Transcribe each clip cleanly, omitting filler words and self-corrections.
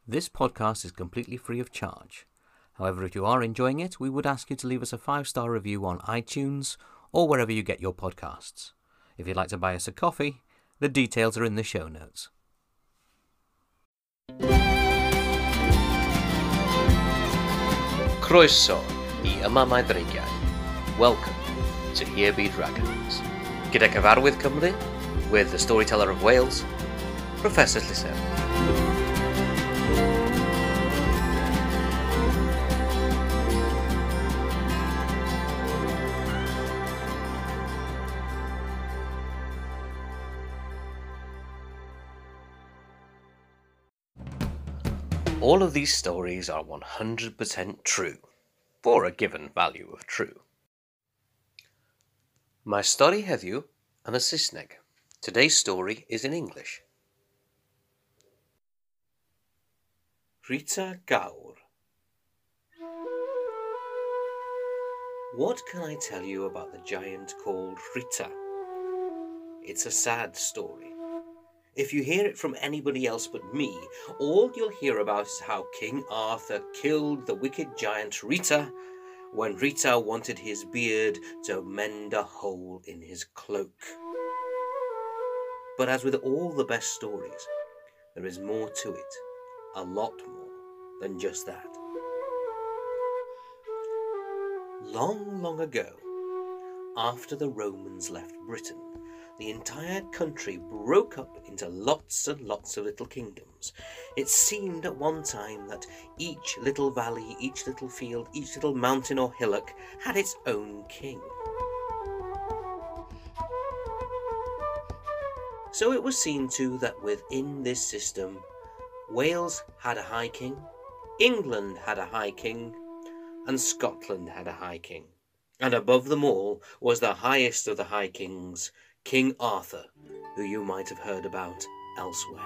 This podcast is completely free of charge. However, if you are enjoying it, we would ask you to leave us a 5-star review on iTunes or wherever you get your podcasts. If you'd like to buy us a coffee, the details are in the show notes. Croeso I Yma Mae Dreigiau. Welcome to Here Be Dragons. Gyda Cyfarwydd Cymru, with the storyteller of Wales, Professor Llysen. All of these stories are 100% true, for a given value of true. My stori heddiw yn y Saesneg. Today's story is in English. Rita Gawr. What can I tell you about the giant called Rita? It's a sad story. If you hear it from anybody else but me, all you'll hear about is how King Arthur killed the wicked giant Rita when Rita wanted his beard to mend a hole in his cloak. But as with all the best stories, there is more to it, a lot more than just that. Long, long ago, after the Romans left Britain, the entire country broke up into lots and lots of little kingdoms. It seemed at one time that each little valley, each little field, each little mountain or hillock had its own king. So it was seen too that within this system, Wales had a high king, England had a high king, and Scotland had a high king. And above them all was the highest of the high kings, King Arthur, who you might have heard about elsewhere.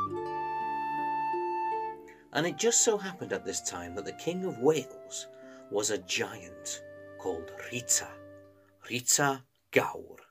And it just so happened at this time that the King of Wales was a giant called Rita Gawr.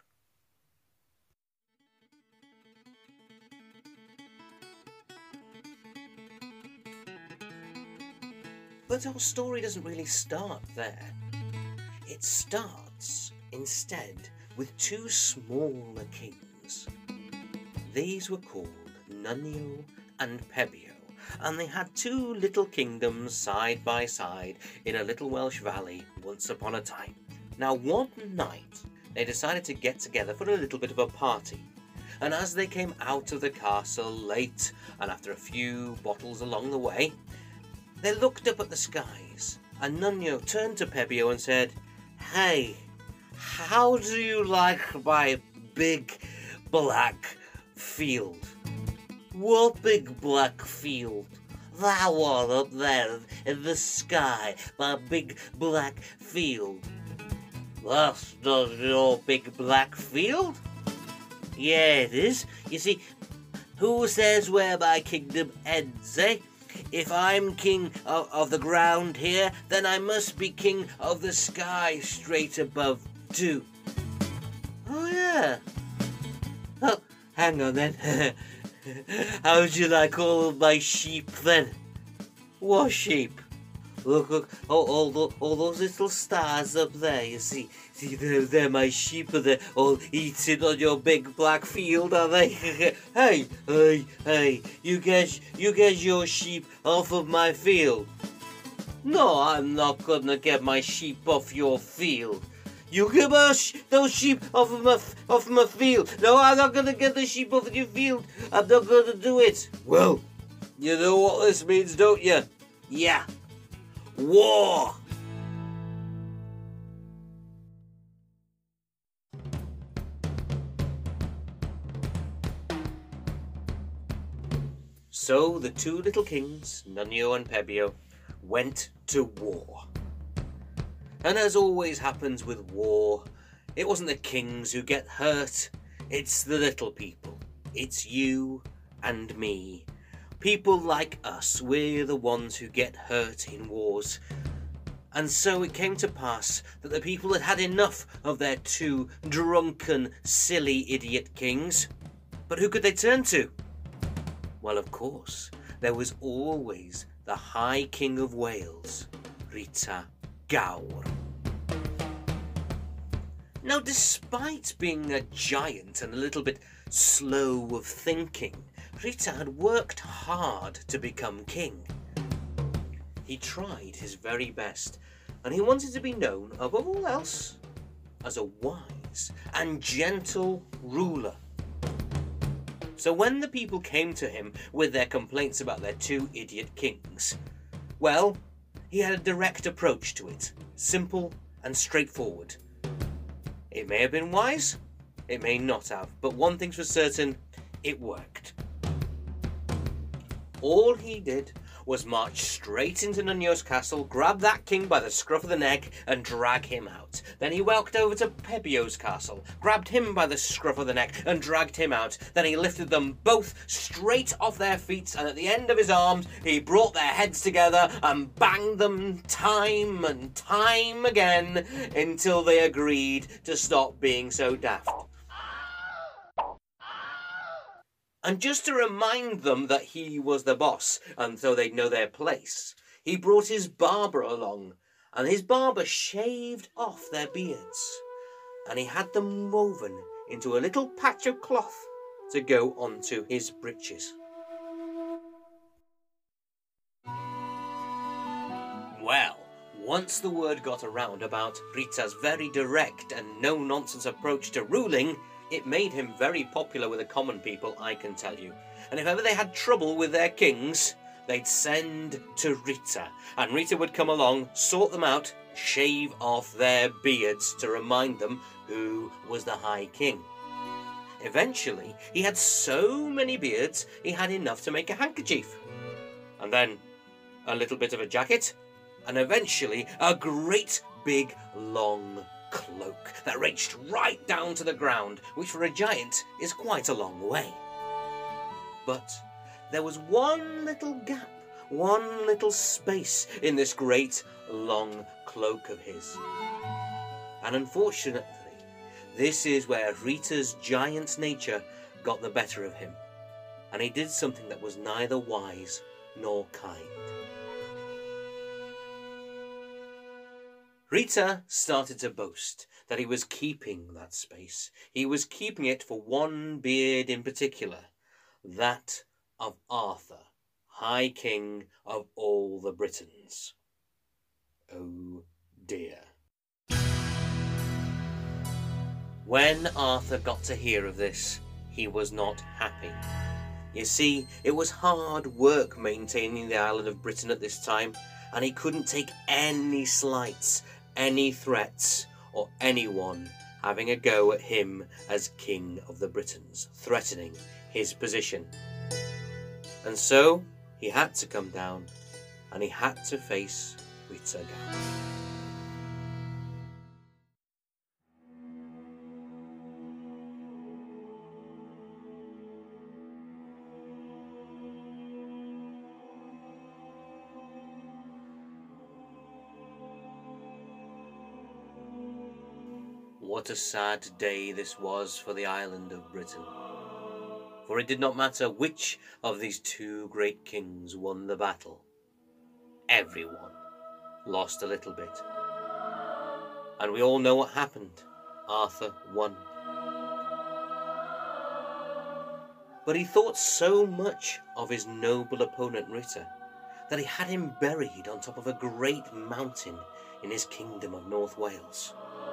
But our story doesn't really start there. It starts, instead, with two smaller kings. These were called Nunio and Pebio, and they had two little kingdoms side by side in a little Welsh valley once upon a time. Now one night they decided to get together for a little bit of a party, and as they came out of the castle late and after a few bottles along the way, they looked up at the skies, and Nunio turned to Pebio and said, "Hey, how do you like my big black field?" "What big black field?" "That one up there in the sky, my big black field." "That's not your big black field?" "Yeah, it is. You see, who says where my kingdom ends, eh? If I'm king of the ground here, then I must be king of the sky straight above too." "Oh yeah. Oh, hang on then. How would you like all of my sheep then?" "What sheep?" Look, all those little stars up there, you see they're my sheep, and they're all eating on your big black field, are they?" Hey, you get your sheep off of my field." "No, I'm not gonna get my sheep off your field." "You get those sheep off of my field." "No, I'm not gonna get the sheep off of your field. I'm not gonna do it." "Well, you know what this means, don't you?" "Yeah. War." So the two little kings, Nunio and Pebio, went to war. And as always happens with war, it wasn't the kings who get hurt, it's the little people. It's you and me. People like us, we're the ones who get hurt in wars. And so it came to pass that the people had had enough of their two drunken, silly, idiot kings. But who could they turn to? Well, of course, there was always the High King of Wales, Rita Gawr. Now, despite being a giant and a little bit slow of thinking, Rita had worked hard to become king. He tried his very best, and he wanted to be known, above all else, as a wise and gentle ruler. So when the people came to him with their complaints about their two idiot kings, well, he had a direct approach to it, simple and straightforward. It may have been wise, it may not have, but one thing's for certain, it worked. All he did was march straight into Nunio's castle, grab that king by the scruff of the neck and drag him out. Then he walked over to Pebio's castle, grabbed him by the scruff of the neck and dragged him out. Then he lifted them both straight off their feet, and at the end of his arms he brought their heads together and banged them time and time again until they agreed to stop being so daft. And just to remind them that he was the boss, and so they'd know their place, he brought his barber along, and his barber shaved off their beards, and he had them woven into a little patch of cloth to go onto his breeches. Well, once the word got around about Rita's very direct and no-nonsense approach to ruling, it made him very popular with the common people, I can tell you. And if ever they had trouble with their kings, they'd send to Rita, and Rita would come along, sort them out, shave off their beards to remind them who was the High King. Eventually, he had so many beards, he had enough to make a handkerchief. And then a little bit of a jacket, and eventually a great big long cloak that reached right down to the ground, which for a giant is quite a long way. But there was one little gap, one little space in this great long cloak of his. And unfortunately, this is where Rita's giant nature got the better of him, and he did something that was neither wise nor kind. Rita started to boast that he was keeping that space. He was keeping it for one beard in particular, that of Arthur, High King of all the Britons. Oh dear. When Arthur got to hear of this, he was not happy. You see, it was hard work maintaining the island of Britain at this time, and he couldn't take any slights, any threats, or anyone having a go at him as King of the Britons, threatening his position. And so he had to come down, and he had to face Rita Gawr. What a sad day this was for the island of Britain. For it did not matter which of these two great kings won the battle. Everyone lost a little bit. And we all know what happened. Arthur won. But he thought so much of his noble opponent Rita that he had him buried on top of a great mountain in his kingdom of North Wales.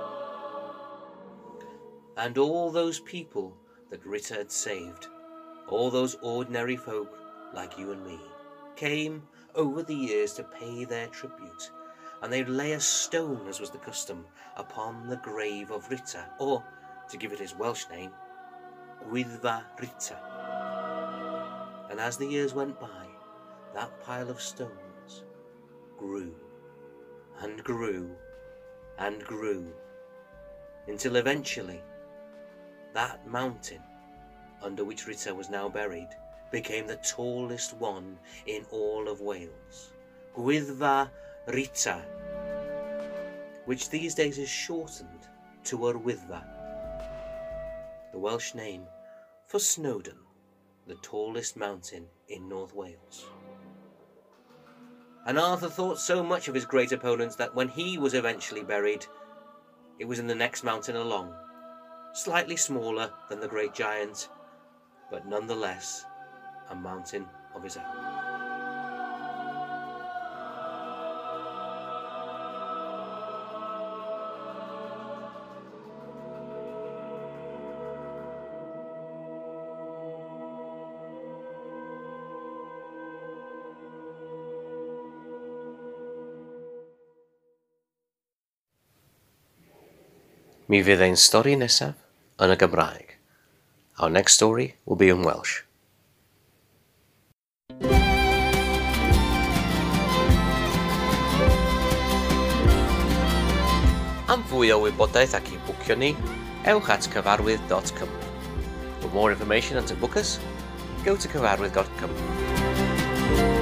And all those people that Rita had saved, all those ordinary folk like you and me, came over the years to pay their tribute, and they'd lay a stone, as was the custom, upon the grave of Rita, or, to give it his Welsh name, Gwyddfa Rita. And as the years went by, that pile of stones grew and grew and grew, until eventually that mountain under which Rita was now buried became the tallest one in all of Wales, Gwyddfa Rita, which these days is shortened to Yr Wyddfa, the Welsh name for Snowdon, the tallest mountain in North Wales. and Arthur thought so much of his great opponents that when he was eventually buried, it was in the next mountain along, slightly smaller than the great giant, but nonetheless a mountain of his own. Mi fydd ein stori nesaf yn y Gymraeg. Our next story will be in Welsh. Am fwy o wybodaeth ac I bwcio ni, ewch at cyfarwydd.cymru. For more information and to book us, go to cyfarwydd.cymru.